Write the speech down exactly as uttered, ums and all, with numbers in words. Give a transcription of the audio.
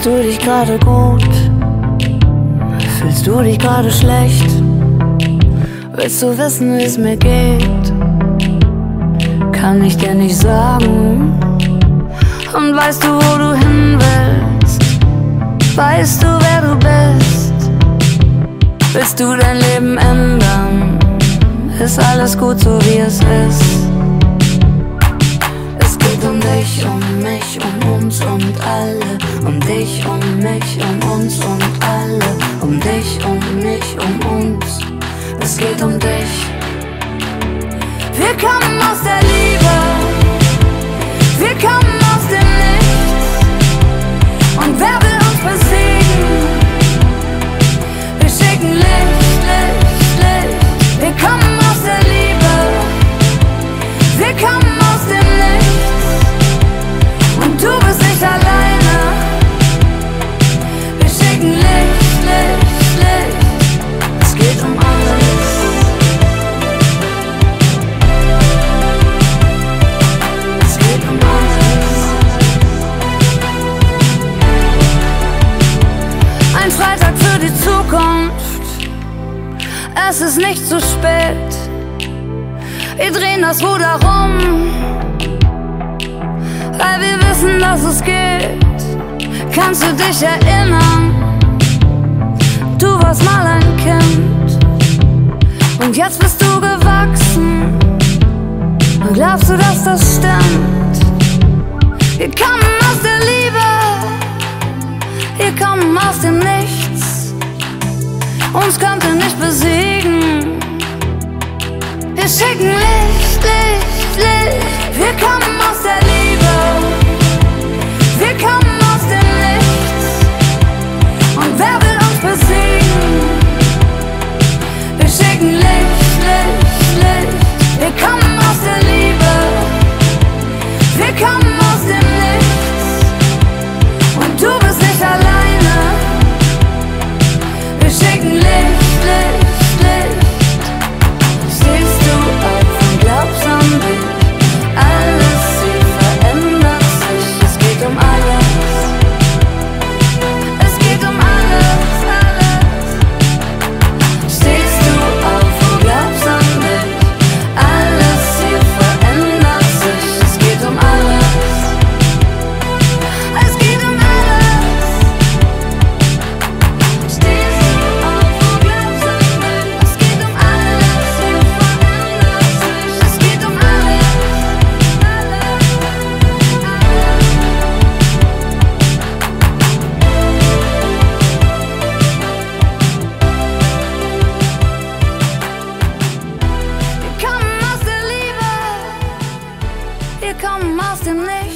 Fühlst du dich gerade gut? Fühlst du dich gerade schlecht? Willst du wissen, wie es mir geht? Kann ich dir nicht sagen. Und weißt du, wo du hin willst? Weißt du, wer du bist? Willst du dein Leben ändern? Ist alles gut, so wie es ist? Es geht um dich, um mich, um uns und alle. Um dich, um mich, um uns und alle. Um dich, um mich, um uns. Es geht um dich. Wir kommen aus der Liebe. Wir kommen aus dem Nichts. Und wer will uns besiegen? Wir schicken Licht, Licht, Licht. Wir kommen aus der Liebe. Wir kommen aus dem Nichts. Und du bist nicht alleine. Wir schicken Licht, Licht, Licht. Es geht um alles. Es geht um alles. Ein Freitag für die Zukunft. Es ist nicht zu spät. Wir drehen das Ruder rum, weil wir wissen, dass es geht. Kannst du dich erinnern? Du warst mal ein Kind und jetzt bist du gewachsen. Und glaubst du, dass das stimmt? Wir kommen aus der Liebe. Wir kommen aus dem Nichts. Uns könnt ihr nicht besiegen. Wir schicken Licht, Licht, Licht. Wir kommen aus der Liebe. Wir kommen aus dem Nichts. Und wer will uns besiegen? Wir schicken Licht, Licht, Licht. Wir kommen aus der Liebe. Wir kommen aus dem Nichts. Und du bist nicht alleine. Wir schicken Licht, Licht, Licht. Stehst du auf und glaubst an mich? Alles hier verändert sich. Es geht um alles. Es geht um alles, alles. Stehst du auf und glaubst an mich? Alles hier verändert sich. Es geht um alles. Es geht um alles. Stehst du auf und glaubst an mich? Es geht um alles hier verändert sich. Es geht um alles, alles, alles. Wir kommen aus der Liebe. Wir kommen aus dem Nichts.